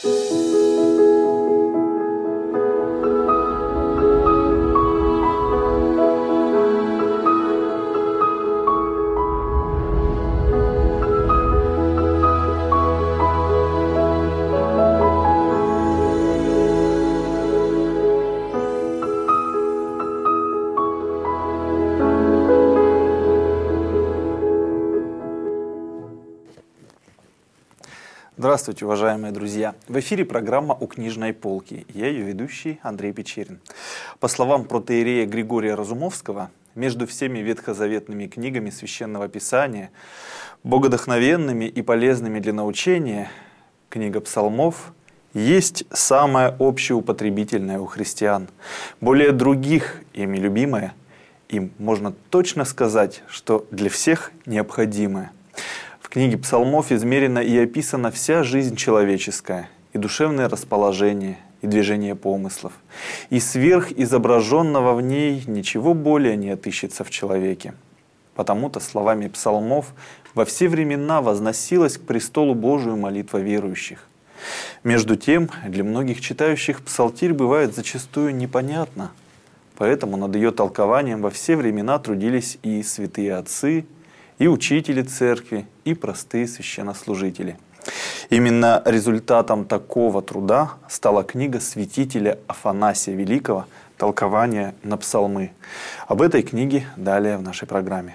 Здравствуйте, уважаемые друзья! В эфире программа «У книжной полки». Я ее ведущий Андрей Печерин. По словам протоиерея Григория Разумовского, между всеми ветхозаветными книгами Священного Писания, богодохновенными и полезными для научения, книга Псалмов есть самая общеупотребительная у христиан. Более других ими любимая, им можно точно сказать, что для всех необходимая. В книге Псалмов измерена и описана вся жизнь человеческая, и душевное расположение, и движение помыслов. И сверх изображенного в ней ничего более не отыщется в человеке. Потому-то словами Псалмов во все времена возносилась к престолу Божию молитва верующих. Между тем, для многих читающих псалтирь бывает зачастую непонятна, поэтому над ее толкованием во все времена трудились и святые отцы, и учители церкви, и простые священнослужители. Именно результатом такого труда стала книга святителя Афанасия Великого «Толкование на псалмы». Об этой книге далее в нашей программе.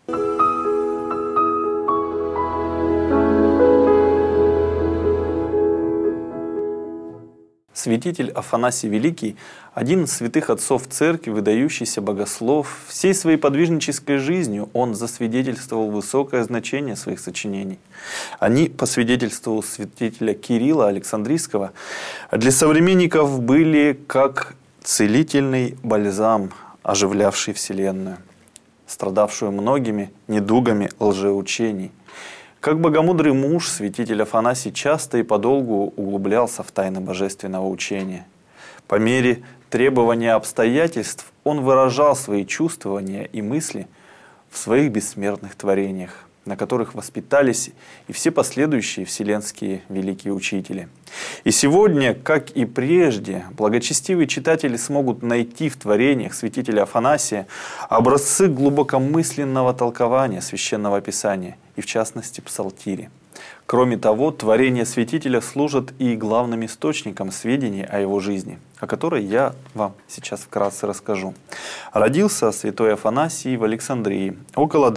Святитель Афанасий Великий – один из святых отцов церкви, выдающийся богослов. Всей своей подвижнической жизнью он засвидетельствовал высокое значение своих сочинений. Они, по свидетельству святителя Кирилла Александрийского, для современников были как целительный бальзам, оживлявший Вселенную, страдавшую многими недугами лжеучений. Как богомудрый муж, святитель Афанасий часто и подолгу углублялся в тайны божественного учения. По мере требования обстоятельств он выражал свои чувствования и мысли в своих бессмертных творениях, на которых воспитались и все последующие вселенские великие учители. И сегодня, как и прежде, благочестивые читатели смогут найти в творениях святителя Афанасия образцы глубокомысленного толкования Священного Писания, и в частности псалтири. Кроме того, творения святителя служат и главным источником сведений о его жизни, о которой я вам сейчас вкратце расскажу. Родился святой Афанасий в Александрии около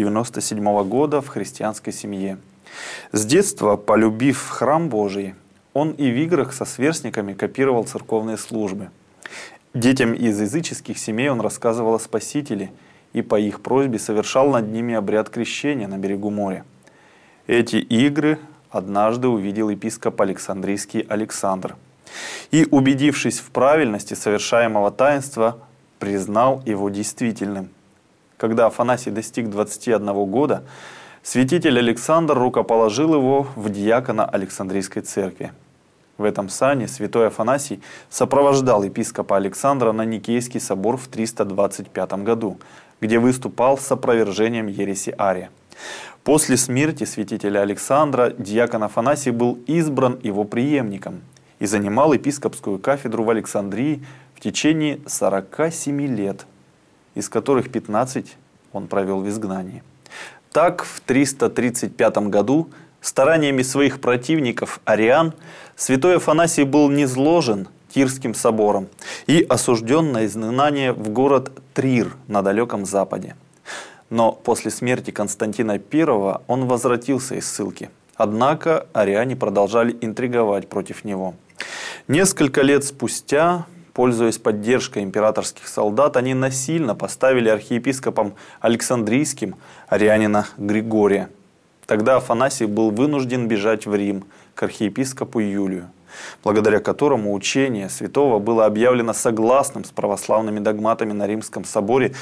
297 года в христианской семье. С детства, полюбив храм Божий, он и в играх со сверстниками копировал церковные службы. Детям из языческих семей он рассказывал о Спасителе и по их просьбе совершал над ними обряд крещения на берегу моря. Эти игры однажды увидел епископ Александрийский Александр и, убедившись в правильности совершаемого таинства, признал его действительным. Когда Афанасий достиг 21 года, святитель Александр рукоположил его в диакона Александрийской церкви. В этом сане святой Афанасий сопровождал епископа Александра на Никейский собор в 325 году, где выступал с опровержением ереси Ария. После смерти святителя Александра диакон Афанасий был избран его преемником и занимал епископскую кафедру в Александрии в течение 47 лет, из которых 15 он провел в изгнании. Так, в 335 году стараниями своих противников ариан святой Афанасий был низвержен Тирским собором и осужден на изгнание в город Трир на далеком западе. Но после смерти Константина I он возвратился из ссылки. Однако ариане продолжали интриговать против него. Несколько лет спустя, пользуясь поддержкой императорских солдат, они насильно поставили архиепископом Александрийским арианина Григория. Тогда Афанасий был вынужден бежать в Рим к архиепископу Юлию, благодаря которому учение святого было объявлено согласным с православными догматами на Римском соборе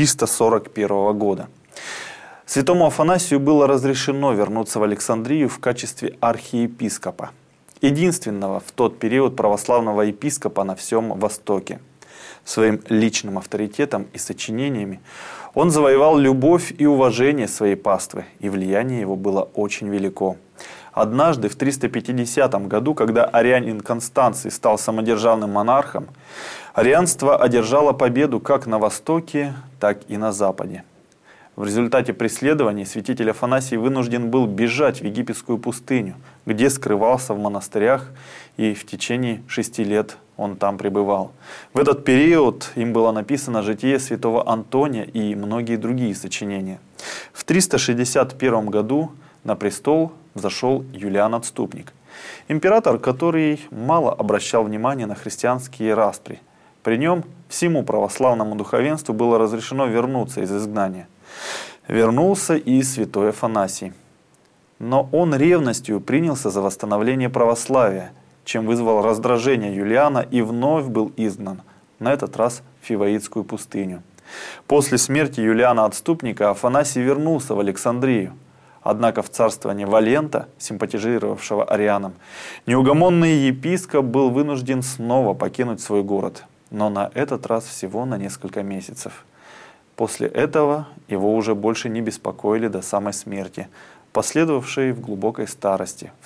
341 года. Святому Афанасию было разрешено вернуться в Александрию в качестве архиепископа, единственного в тот период православного епископа на всем Востоке. Своим личным авторитетом и сочинениями он завоевал любовь и уважение своей паствы, и влияние его было очень велико. Однажды, в 350 году, когда арианин Констанций стал самодержавным монархом, арианство одержало победу как на Востоке, так и на Западе. В результате преследований святитель Афанасий вынужден был бежать в египетскую пустыню, где скрывался в монастырях, и в течение 6 лет он там пребывал. В этот период им было написано «Житие святого Антония» и многие другие сочинения. В 361 году на престол взошел Юлиан Отступник, император, который мало обращал внимания на христианские распри. При нем всему православному духовенству было разрешено вернуться из изгнания. Вернулся и святой Афанасий. Но он ревностью принялся за восстановление православия, чем вызвал раздражение Юлиана и вновь был изгнан, на этот раз в Фиваитскую пустыню. После смерти Юлиана Отступника Афанасий вернулся в Александрию. Однако в царствование Валента, симпатизировавшего арианам, неугомонный епископ был вынужден снова покинуть свой город, но на этот раз всего на несколько месяцев. После этого его уже больше не беспокоили до самой смерти, последовавшей в глубокой старости в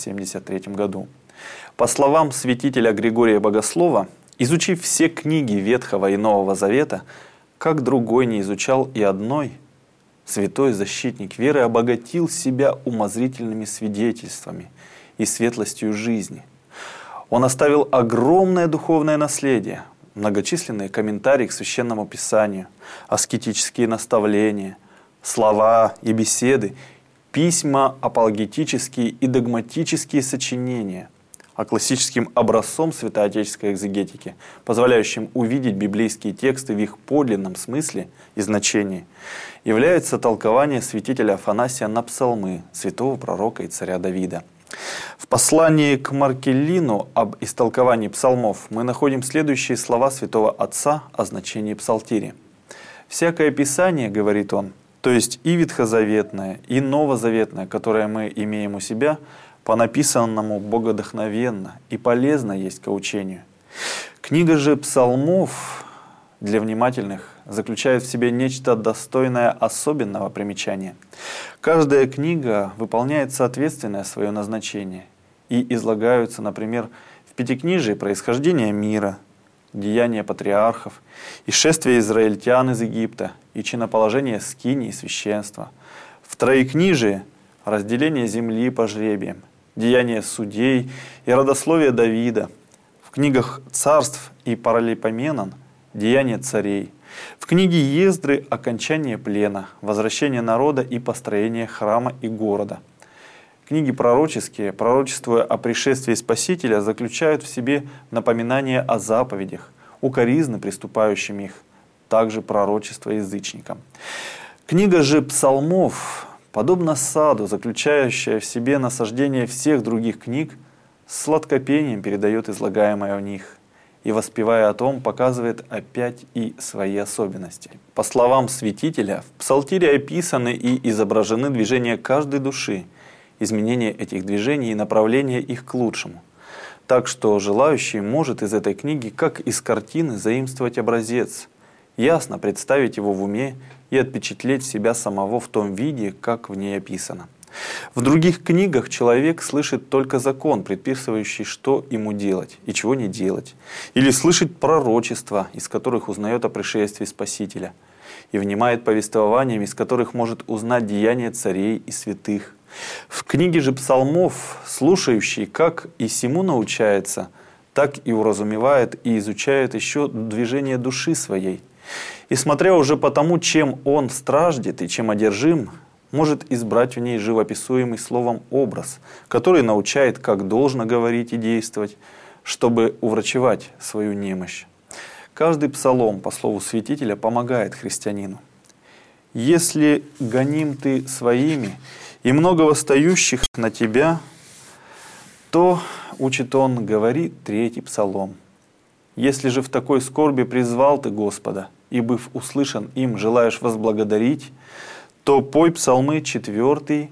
373 году. По словам святителя Григория Богослова, изучив все книги Ветхого и Нового Завета, как другой не изучал и одной, святой защитник веры обогатил себя умозрительными свидетельствами и светлостью жизни. Он оставил огромное духовное наследие, многочисленные комментарии к Священному Писанию, аскетические наставления, слова и беседы, письма, апологетические и догматические сочинения. А классическим образцом святоотеческой экзегетики, позволяющим увидеть библейские тексты в их подлинном смысле и значении, является толкование святителя Афанасия на псалмы святого пророка и царя Давида. В послании к Маркеллину об истолковании псалмов мы находим следующие слова святого отца о значении псалтири. «Всякое писание, — говорит он, — то есть и ветхозаветное, и новозаветное, которое мы имеем у себя, по написанному богодохновенно и полезно есть ко учению. Книга же псалмов для внимательных заключает в себе нечто достойное особенного примечания. Каждая книга выполняет соответственное свое назначение, и излагаются, например, в Пятикнижии происхождение мира, деяния патриархов, и шествие израильтян из Египта, и чиноположение скинии и священства. В Троекнижии разделение земли по жребиям, деяния судей и родословие Давида. В книгах царств и Паралипоменон деяния царей. В книге Ездры окончание плена, возвращение народа и построение храма и города. Книги пророческие, пророчествуя о пришествии Спасителя, заключают в себе напоминание о заповедях, укоризны приступающим их, также пророчество язычникам. Книга же псалмов, подобно саду, заключающая в себе насаждение всех других книг, с сладкопением передает излагаемое в них и, воспевая о том, показывает опять и свои особенности. По словам святителя, в псалтире описаны и изображены движения каждой души, изменение этих движений и направление их к лучшему. Так что желающий может из этой книги, как из картины, заимствовать образец, ясно представить его в уме и отпечатлеть себя самого в том виде, как в ней описано. В других книгах человек слышит только закон, предписывающий, что ему делать и чего не делать, или слышит пророчества, из которых узнает о пришествии Спасителя, и внимает повествованиям, из которых может узнать деяния царей и святых. В книге же псалмов слушающий как и сему научается, так и уразумевает и изучает еще движение души своей. И смотря уже по тому, чем он страждет и чем одержим, может избрать в ней живописуемый словом образ, который научает, как должно говорить и действовать, чтобы уврачевать свою немощь. Каждый псалом, по слову святителя, помогает христианину. «Если гоним ты своими и много восстающих на тебя, то, — учит он, — говори 3-й псалом. Если же в такой скорби призвал ты Господа, и, быв услышан им, желаешь возблагодарить, то пой псалмы 4,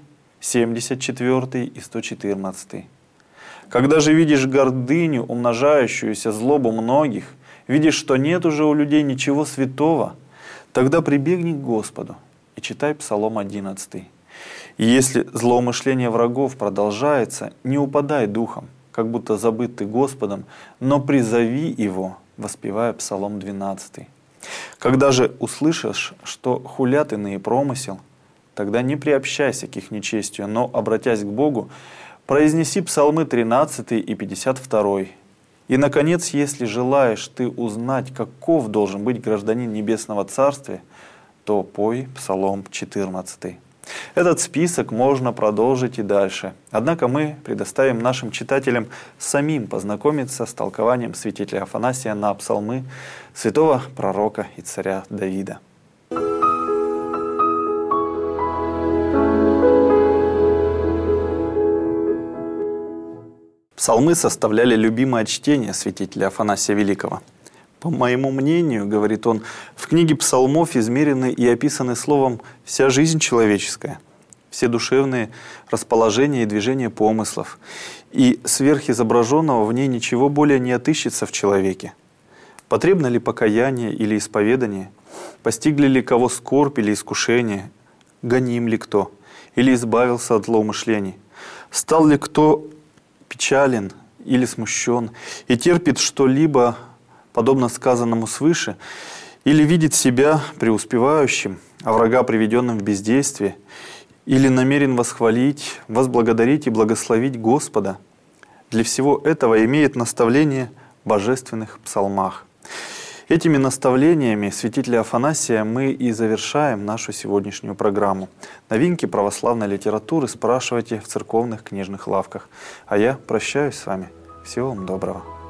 74 и 114. Когда же видишь гордыню, умножающуюся злобу многих, видишь, что нет уже у людей ничего святого, тогда прибегни к Господу и читай псалом 11. И если злоумышление врагов продолжается, не упадай духом, как будто забыт ты Господом, но призови Его, воспевая Псалом 12. Когда же услышишь, что хулят иные промысел, тогда не приобщайся к их нечестию, но, обратясь к Богу, произнеси Псалмы 13 и 52. И, наконец, если желаешь ты узнать, каков должен быть гражданин Небесного Царствия, то пой Псалом 14. Этот список можно продолжить и дальше. Однако мы предоставим нашим читателям самим познакомиться с толкованием святителя Афанасия на псалмы святого пророка и царя Давида. Псалмы составляли любимое чтение святителя Афанасия Великого. По моему мнению, говорит он, в книге псалмов измерены и описаны словом вся жизнь человеческая, все душевные расположения и движения помыслов, и сверхизображенного в ней ничего более не отыщется в человеке. Потребно ли покаяние или исповедание? Постигли ли кого скорбь или искушение? Гоним ли кто? Или избавился от злоумышлений? Стал ли кто печален или смущен и терпит что-либо, подобно сказанному свыше, или видит себя преуспевающим, а врага приведенным в бездействие, или намерен восхвалить, возблагодарить и благословить Господа. Для всего этого имеет наставление в божественных псалмах. Этими наставлениями святителя Афанасия мы и завершаем нашу сегодняшнюю программу. Новинки православной литературы спрашивайте в церковных книжных лавках. А я прощаюсь с вами. Всего вам доброго.